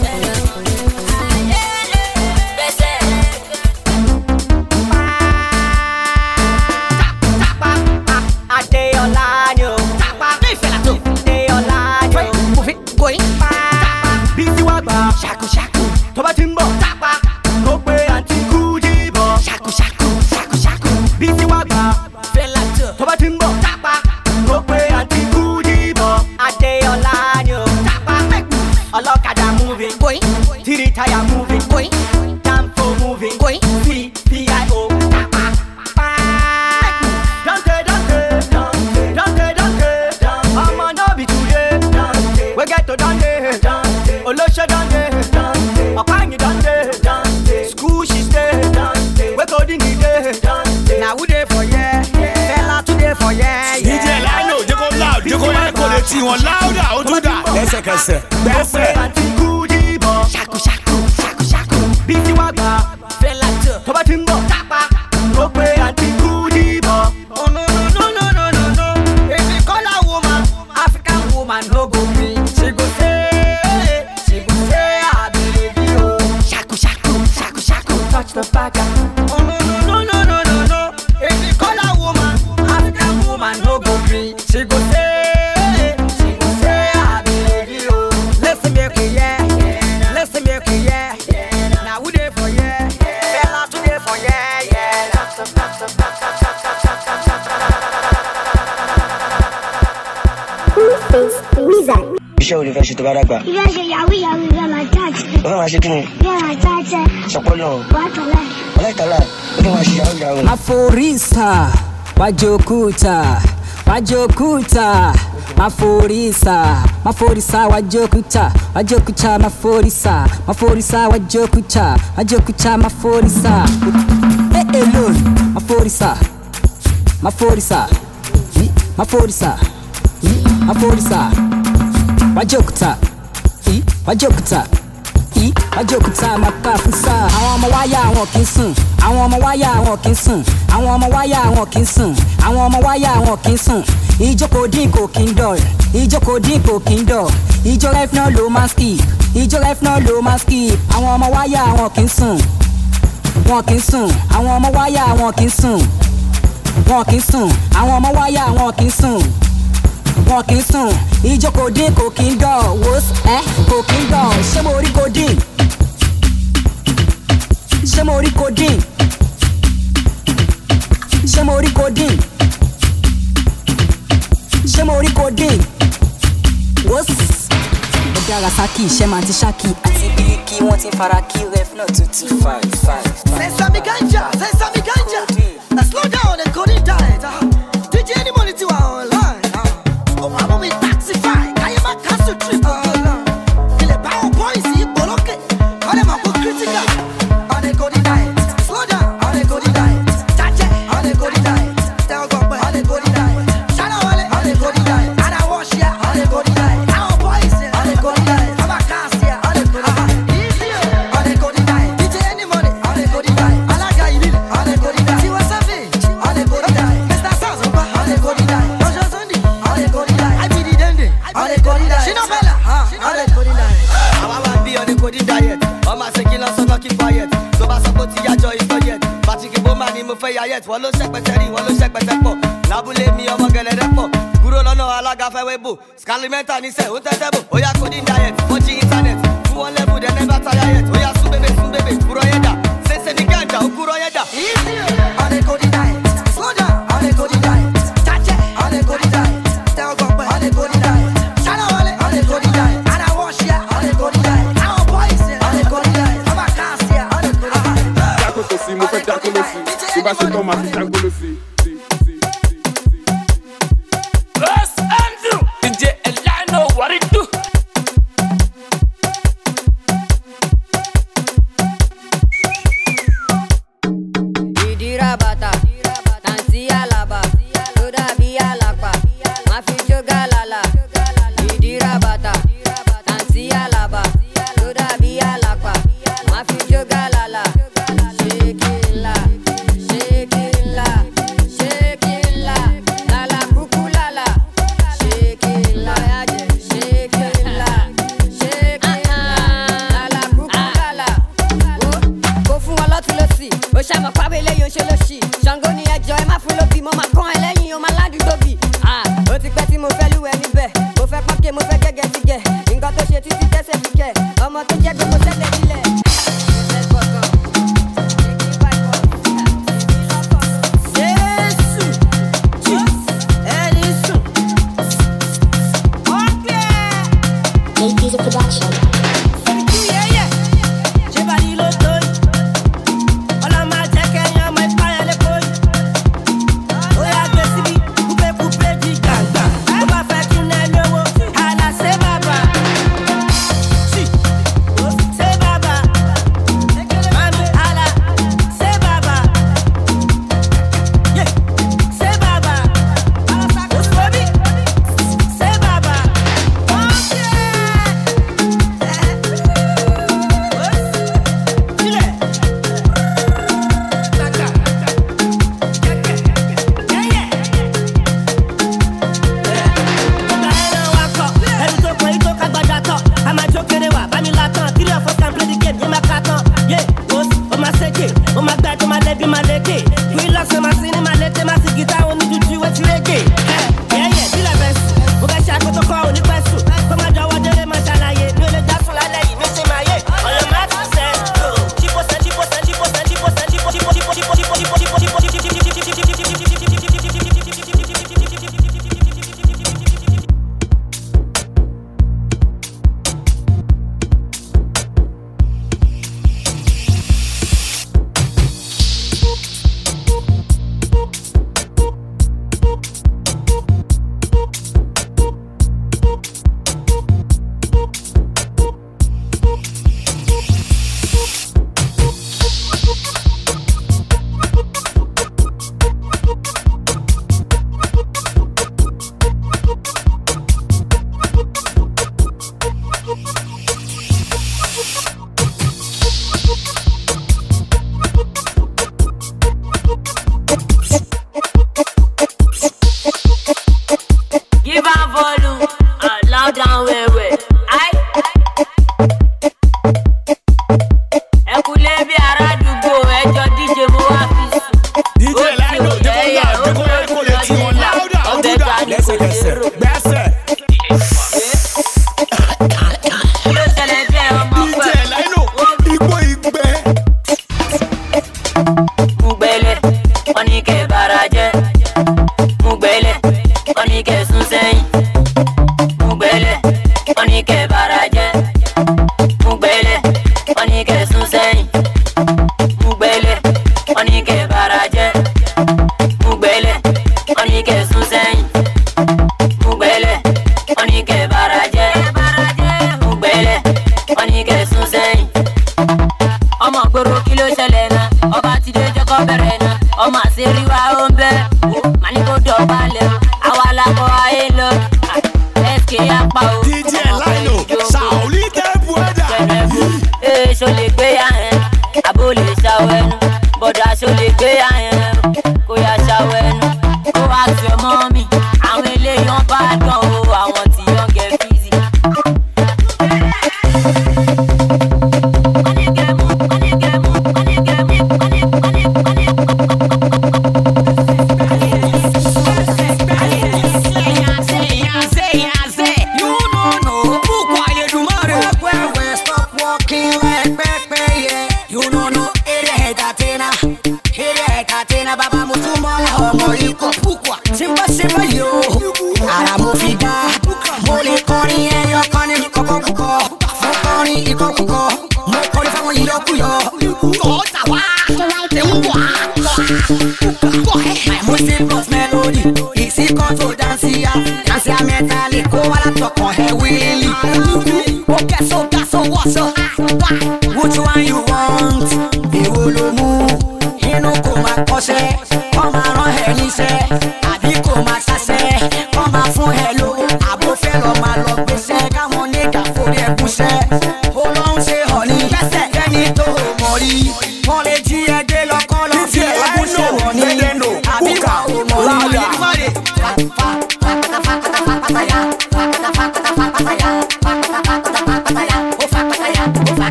Shaku shaku, tó bá ti ń bọ̀. Tapa, kó pe àǹtí Kúdí bọ̀. Shaku shaku, shaku shaku, bí ti wá gbà. Fẹ́lá tó, tó bá ti ń bọ̀. Tapa, kó pe àǹtí Kúdí bọ̀. Adéọlá ni o. Tapa, ọlọ́kadà moving. Boy, three tire moving. Boy, Danfo moving. Boy, P P I O. Tapa, pa. Dante, Dante, Dante, Dante, Dante, Dante. Ọmọ náà bí today. Dante, we get to Dante. Dante, olóṣè Dante. School she stay, we go ding it. Now we there for yeah, fella today for yeah. D J Lino, you go loud, you go echo the team one louder. How do that? Lẹ́sẹ̀kẹsẹ̀, lẹ́sẹ̀. Shaku shaku, shaku shaku. Busy wagba, fella tó bá ti ń bọ̀. Tapa, go pe àǹtí Kúdí bọ̀. Oh no no no no no no no. If you call a woman, African woman no go free. She go say, she go say I believe you. Shaku shaku, shaku shaku. Touch the bagger. Oh no no no no no no no. If you call a woman, African woman no go free. She go say, she go say I believe you. Listen me okay yeah, listen me okay yeah. Now we there for yeah, fella today for yeah yeah. Touch the touch the touch the touch the touch the touch Blueface Wizard. Iṣẹ́ olè fẹ́ ṣe tó bá dàgbà. Ilé ṣe yahoo yahoo ìwé máa jáde. Ó fẹ́ máa ṣe kí ni? Ìwé máa jáde. Sọ̀pọ̀ náà. Wà á tọ̀lá. Ọláìtàlá, ó fẹ́ máa ṣe yahoo yahoo. Maforisa, wajokuta, wajokuta, maforisa, maforisa, wajokuta, wajokuta, maforisa, maforisa, wajokuta, wajokuta, maforisa. Eh eh lord, maforisa, maforisa, maforisa, maforisa, wajokuta, wajokuta. Ajokuta makafusa. Àwọn ọmọ wáyà àwọn kì í sùn. Àwọn ọmọ wáyà àwọn kì í sùn. Àwọn ọmọ wáyà àwọn kì í sùn. Àwọn ọmọ wáyà àwọn kì í sùn. Ìjókòó dín kò kí ń dọ̀. Ìjókòó dín kò kí ń dọ̀. Ìjó ref náà ló máa skip. Ìjó ref náà ló máa skip. Àwọn ọmọ wáyà àwọn kì í sùn. Wọn kì í sùn. Àwọn ọmọ wáyà àwọn kì í sùn. Wọn kì í sùn. Àwọn ọmọ wáyà àwọn kì í sùn. Wọn kì í sùn. Ìjókòó dín kò kí ń dọ̀. Wòs ẹ́ kò kí ń dọ̀. Ṣé mo rí kò dín? Ṣé mo rí kò dín? Ṣé mo rí kò dín? Ṣé mo rí kò dín? Wòs. Ọ̀dà Rasaki iṣẹ́ máa ti ṣáàkì. Àti bíríkì wọ́n ti fara kí ref náà two two five five. Sesame ganja, sesame ganja. Now slow down and go in diet. D J any money to our online. Oh, I'm on me taxify. I am a castle trip. Il est pas au point ici, boloké. On est ma critical. On est go in diet. Slow down, on est go in diet. Tache, on est go in diet. Tell go on est go in diet. Shana on est go in diet. And I wash ya, on est go in diet. Our boys, on est go in diet. I'm a cast ya, on est go in diet. Easy, on est go in diet. D J any money, on est go in diet. Alaga Ibil, on est go in diet. Tiwa Savage, on est go in diet. Mister Sazoba, on est go in diet. Roger Sunday, on est go in diet. I be the Dende, on est go in diet. Shino Bella, on est go in diet. I wanna be on the go in diet. I'm a second so not keep quiet. So ba support ya joy is not yet. Patrick Bowman ni mo fẹ́ ya yet. Wọ́n ló ṣẹ́pẹ̀tẹ́rì, wọ́n ló ṣẹ́pẹ̀tẹ́pọ̀. Lábúlé mi ọmọ gẹ̀lẹ́dẹ́ pọ̀. Kúrò lọ́nà alága fẹ́ wébò. Scalimenta ní sẹ́, ó tẹ́tẹ́ bò. Ó yá coding diet, ó jí internet. Fún wọn lẹ́bù dẹ̀ never tire yet. Ó yá sún bébè, sún bébè, kúrò yẹ́dà. Sẹ́sẹ́ ní gànjà, ó kúrò yẹ́dà. Easy, on est coding diet. Slow down, on est coding diet. Tache, on est coding diet. Tell God, on est coding diet. Shana on est coding diet. And I wash ya, on est coding diet. Our boys, on est coding diet. I'm a cast ya, on est coding diet. Jákòtò sí, mo fẹ́ jákòtò sí. Tí bá ṣe tán, máa fi jágbóló sí. Yes, Andrew. D J Lino, what it do? Ìdí lúwẹ̀ níbẹ̀ mo fẹ́ pákẹ́ mo fẹ́ gẹ́gẹ́ ti gẹ̀ nǹkan tó ṣe títí tẹ́sẹ̀ fi kẹ̀ ọmọ tó jẹ́ pé mo tẹ́lẹ̀ sílẹ̀. Music production.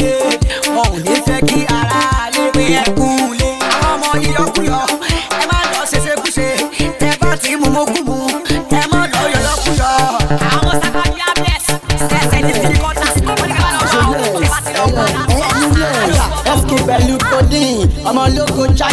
Wọn ò ní fẹ́ kí ara lè pé ẹkún lé. Àwọn ọmọ yíyọkuyọ ẹ má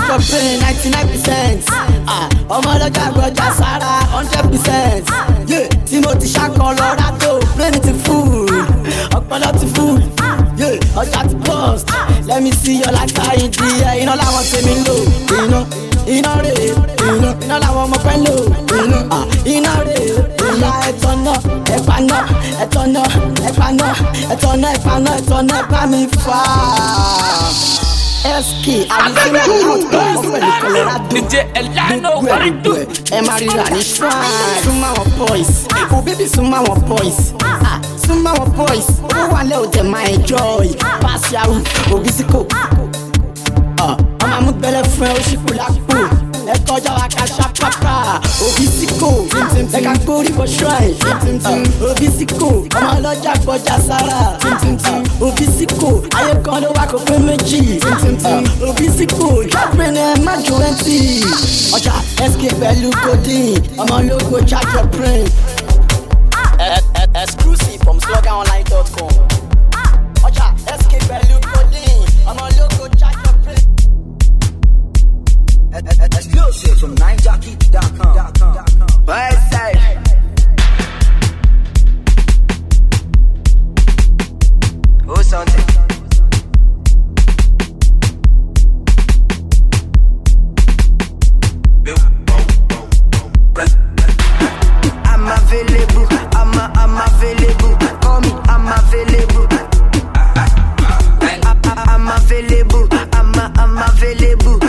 for brain ninety-nine percent. Ọmọ ọlọ́jà gbọ́jà sára hundred percent. Tí mo ti ṣàkọ lọ́ra tó brain ti full. Ọpọlọ ti full. Ọjà ti burst. Let me see your light in the air. Iná làwọn tèmi ń lò. Iná iná rè iná iná làwọn ọmọ pẹ́ ń lò. Iná rè ìyá ẹ̀tọ́ náà ẹ̀pà náà ẹ̀tọ́ náà ẹ̀pà náà ẹ̀tọ́ náà ẹ̀pà náà ẹ̀tọ́ náà ẹ̀pà mi fà. S K Arizona outdoor pẹ̀lú Colorado. D J Elano what it do? Ẹ máa ríra ní shrine. Súnmọ́ àwọn boys. Oh baby súnmọ́ àwọn boys. Súnmọ́ àwọn boys. Owó wà lẹ́ òjẹ̀ máa enjoy. Pass yahoo, Obisiko. Ọmọ amúgbẹ́lẹ́ fún ẹ ó ṣì kú lápò. Ẹ kọjá wa ká ṣàpápá. Obisiko. Ẹ ká gbórí for shrine. Obisiko. Ọmọ ọlọ́jà gbọ́jà sára. Obisiko. Ayé kan ló wá kó pé méjì. Obisiko. Ṣọ́pìn ẹ má ju ẹntì. Ọjà S K pẹ̀lú codeine. Ọmọ ológo charge your brain. Exclusive from slogan online dot com. Ọjà S K pẹ̀lú codeine. Ọmọ ológo charge your brain. Exclusive from nine jockey dot com. West side. Oh, something. I'm available. I'm a, I'm available. Call me. I'm available. I'm available. I'm a, I'm available.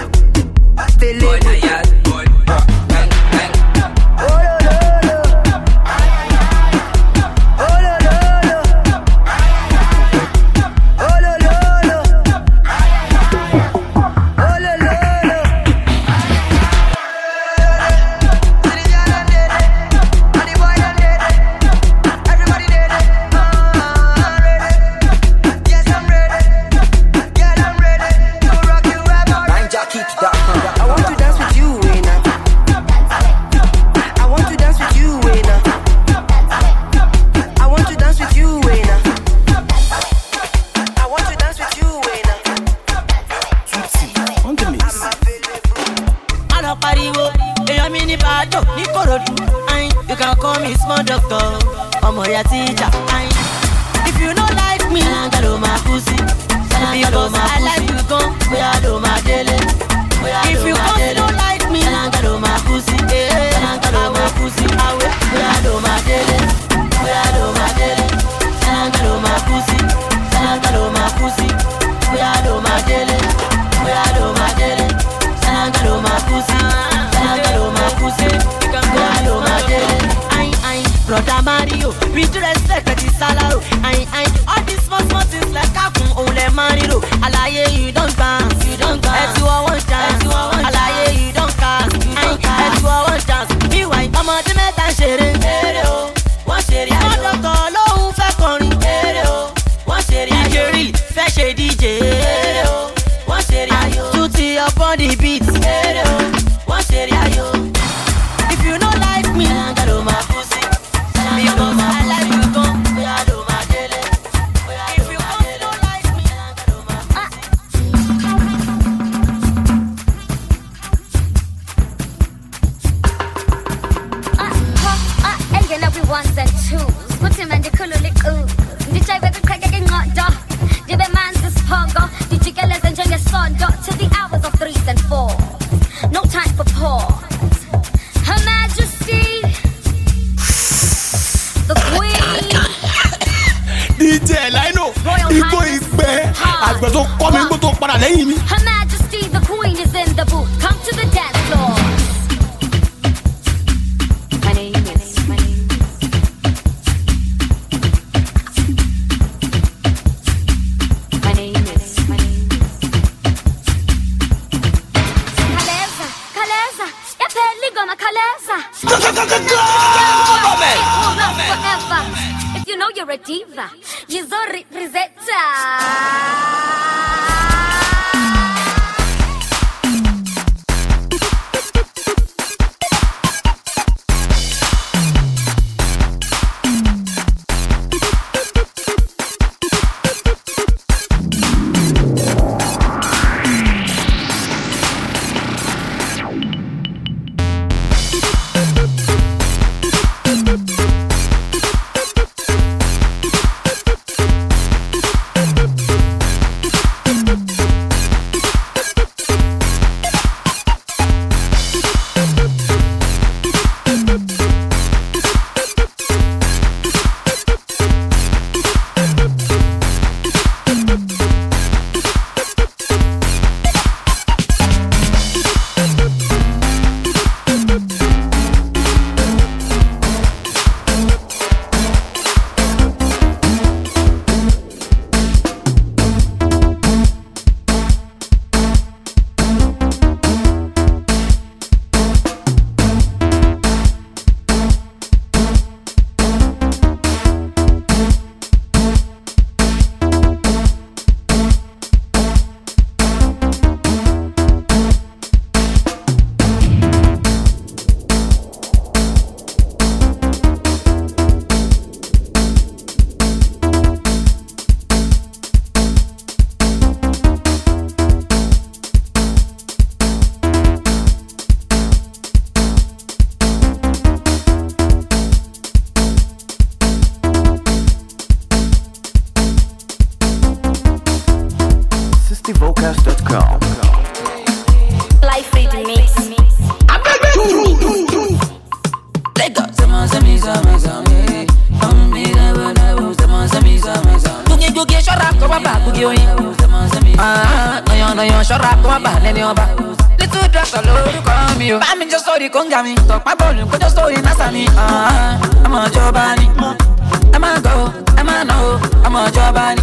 Brother Mario, with respect that is salary. I, I, all these small small things like Kakun, Ole Mario. Alaye, you don't dance, you don't dance. As you are one chance, you are one chance. Alaye, you don't cast, you don't cast. As you are one chance. Meanwhile, I'm on the meta sharing. Ere o, one sharing. I'm on the low, fẹ́ kọrin. Ere o, one sharing. D J Real, fẹ́ ṣe D J. Ere o, one sharing. Shoot your body beat. Ere o, one sharing. If you don't like me, I'm gonna my pussy. Because I like you, go. We are do my daily. If you don't like me, I'm gonna do my Ah, ah, alien every ones and twos. Put him in the color lick ooh. The jive with the crack getting hot dog. The man's this hunger. The jigglers and join your son dot to the hours of threes and fours. No time for pause. Her Majesty, the Queen. D J Elano, Ibo Igbe, àgbẹ̀ tó kọ́ mi, Ibo tó padà lẹ́yìn mi. Her Majesty, the Queen is in the booth. Come to the dance floor. My name is, my name is. My name is, my name is. Kaleza, Kaleza, ya peli goma Kaleza. Forever. If you know you're a diva, you're so Rosetta. ọ̀nà yan ṣọ́ra kó má bà lẹ́ni ọba. Little doctor lórúkọ mi o. Bá mi jọ sórí kóńgà mi. Tọ̀pá bọ́ọ̀lù kójọ sórí násà mi. Ọmọ ìjọba ni. Ẹ máa gọ̀ o, ẹ máa nà o. Ọmọ ìjọba ni.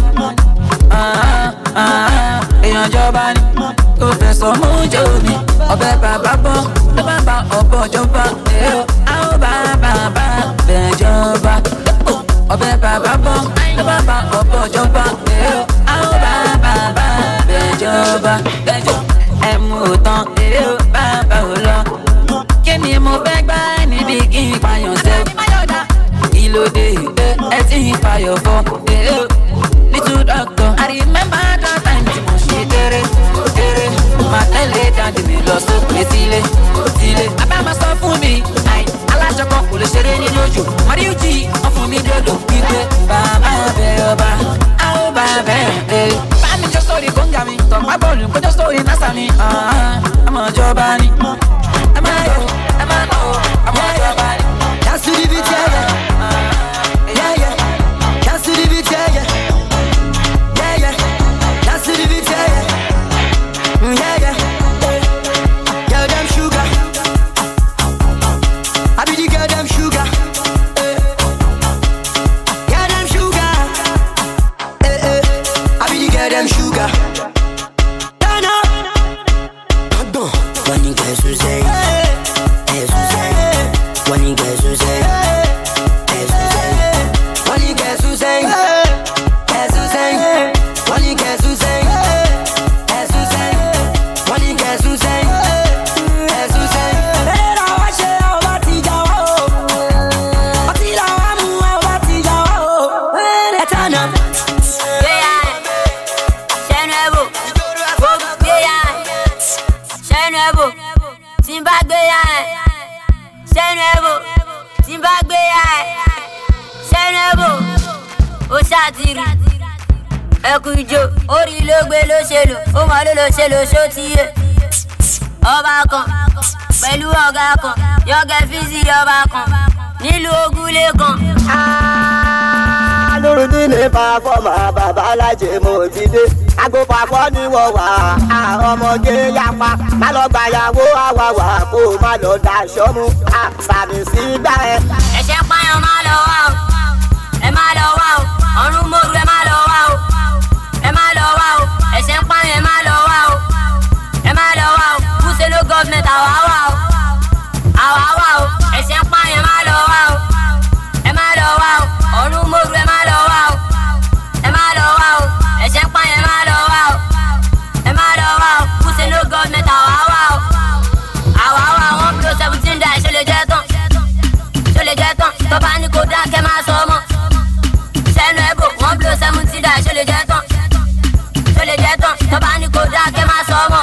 Èèyàn ìjọba ni. Tó fẹ̀sọ̀ mú jò ní. Ọbẹ̀ bàbá bọ́. Ẹ bá bá ọ̀bọ̀ ìjọba. Àwọn bàbá bá bẹ̀ jọba. Ọbẹ̀ bàbá bọ́. Ẹ bá bá ọ̀bọ̀ ìjọba. Àwọn bàbá bá bẹ̀ jọba. Ẹ̀mú òtán èrè ó bàbá ò lọ. Kí ni mo fẹ́ gbá níbi kí n pààyàn sẹ́? Kí ló dé ẹ tí ń pààyàn fọ́? Little doctor, I remember that time tí mo ṣe kéré kéré. Màá tẹ̀lé dáàdì mi lọ sókè sílé sílé. Bàbá máa sọ fún mi, àì alájọpọ̀ kò lè ṣeré nínú òjò. Mọ̀ríù jí wọ́n fún mi dòdò wípé bàbá bẹ̀ ọba, a ó bá bẹ̀ ẹ̀. Bá mi jọ sórí kóńgà mi, tọ̀pá bọ́ọ̀lù kójọ sórí násà mi. Ọmọ ìjọba ni, ẹ máa yọ, ẹ máa nà ó, ọmọ ìjọba ni. That's the beat, yeah, yeah, yeah, yeah. That's the beat, yeah, yeah, yeah, yeah. That's the beat, yeah, yeah, yeah, yeah. Girl, them sugar. I be the girl, them sugar. Girl, them sugar. Eh, eh. I be the girl, them sugar. Turn up. Pardon. When you guys who say, hey, who say, when you guys who say, hey, who say, when you guys who say, hey, who say, when you guys who say, hey, who say, when you guys who say, hey, who say. Era wa ṣe ọba ti jà wá o, ọtí làwa mú ọba ti jà wá o. Ẹ tànà. Gbéyà ṣẹ́nu ẹ̀bù, gbéyà ṣẹ́nu ẹ̀bù, tí n bá gbéyà ṣẹ́nu ẹ̀bù, tí n bá gbéyà ṣẹ́nu ẹ̀bù, ó ṣàtìrì. Ẹkú ijó, orí ló gbé ló ṣe lò, ó mọ̀ ló ló ṣe lò ṣó ti yé. Ọba kan pẹ̀lú ọ̀gá kan, yọ̀gẹ̀ fíìsì ọba kan, nílùú Ògúnlé kan. Nurudeen pàfọ́mà bàbá alájẹ mo ti dé. Àgbo pàfọ́ ni wọ́n wà, àwọn ọmọge yapa. Má lọ gbàyàwó àwàwà kó má lọ daṣọ mú. Àbàmì sí gbà ẹ. Ẹ̀ṣẹ̀ pààyàn má lọ wá o, ẹ má lọ wá o, ọ̀run mòru ẹ má lọ wá o, ẹ má lọ wá o, ẹ̀ṣẹ̀ pààyàn ẹ má lọ wá o, ẹ má lọ wá o, kúṣe ló gọ́ọ̀mẹ̀ntì àwa wá o, àwa wá o, ẹ̀ṣẹ̀ pààyàn ẹ má lọ wá o, ẹ má lọ wá o, ọ̀run mòru ẹ má lọ wá o, ẹ má lọ wá o, ẹ̀ṣẹ̀ pààyàn ẹ má lọ wá o, ẹ má lọ wá o, kúṣe ló gọ́ọ̀mẹ̀ntì àwa wá o, àwa wá o, one plus seventeen dá ṣe lè jẹ́ tán, ṣe lè jẹ́ tán, tó bá ní kó dákẹ́ máa sọ ọmọ. Ṣẹ́nu ẹ̀bù, one plus seventeen dá ṣe lè jẹ́ tán, ṣe lè jẹ́ tán, tó bá ní kó dákẹ́ máa sọ ọmọ.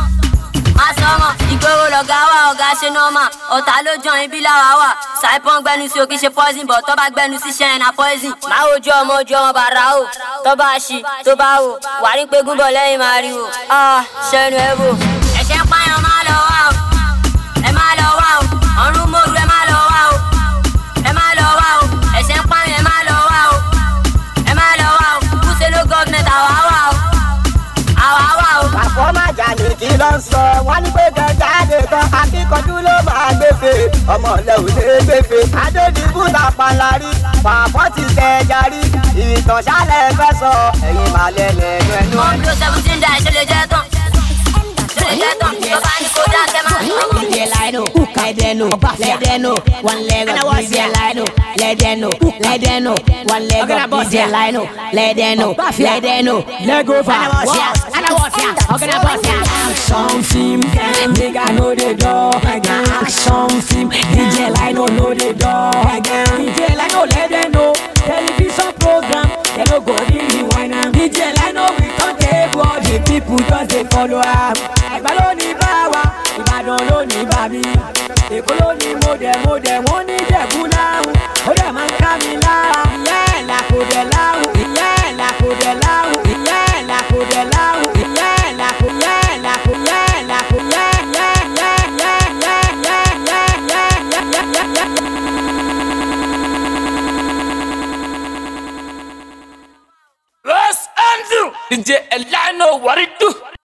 Máa sọ ọmọ, ìgboro lọ̀gá wa, ọ̀gá ṣe nọ́ọ̀mà, ọ̀tá ló jan ibi láwa wà. Saipon gbẹnu sí o kì í ṣe poison, but tó bá gbẹnu sí ṣẹ́yìn na poison. Máa wojú ọmọ ojú ọmọ bàrà o, tó bá ṣì tó bá wò, wà ní pé gúnbọ̀ lẹ́yìn máa rí o. Ṣẹ́nu ẹ̀bù, ẹ̀ṣẹ̀ pààyàn má lọ wá o, ẹ má lọ wá o, ọ̀run mòru ẹ má lọ wá o, ẹ má lọ wá o, ẹ̀ṣẹ̀ pààyàn ẹ má lọ wá o, ẹ má lọ wá o, kúṣe ló gọ́ọ̀mẹ̀ntì àwa wá o, àwa wá o. Pàfọ́ má jalè kí ló ń sọ, wọ́n ní pé kẹjáde tán, akíkanjú ló máa gbéfe, ọmọ ọ̀lẹ́ ò lè gbéfe. Adédìbò ta pàlárí, pàfọ́ ti tẹ̀ jarí, ìtàn ṣálẹ̀ fẹ́ sọ, ẹ̀yin màlẹ̀ lẹ́nu ẹnu. One plus seventeen dá ṣe lè jẹ́ tán, ṣe lè jẹ́ tán, tó bá ní kó dákẹ́ máa sọ ọmọ. D J Lino, let them know, let them know, one leg up D J Lino, let them know, let them know, one leg up D J Lino, let them know, let them know, leg over, what? How can I boss ya? Action film, nigga know the door. Action film, D J Lino know the door. D J Lino let them know, television program, they no go in the wine. D J Lino we don't take all the people just they follow am. Ìbàdàn ní báwa, Ìbàdàn ló ní bàbí. Èkó ló ní mọ̀dẹ̀ mọ̀dẹ̀ wọ́n ní Ìjẹ̀bú láhùn. Ó dẹ̀ máa ń ká mi lára. Ìyá ẹ̀ là kò dẹ̀ láhùn. Ìyá ẹ̀ là kò dẹ̀ láhùn. Ìyá ẹ̀ là kò dẹ̀ láhùn. Ìyá ẹ̀ là kò yá ẹ̀ là kò yá ẹ̀ là kò yá yá yá yá yá yá yá yá yá yá yá. Los Andrew, D J Lino, what it do?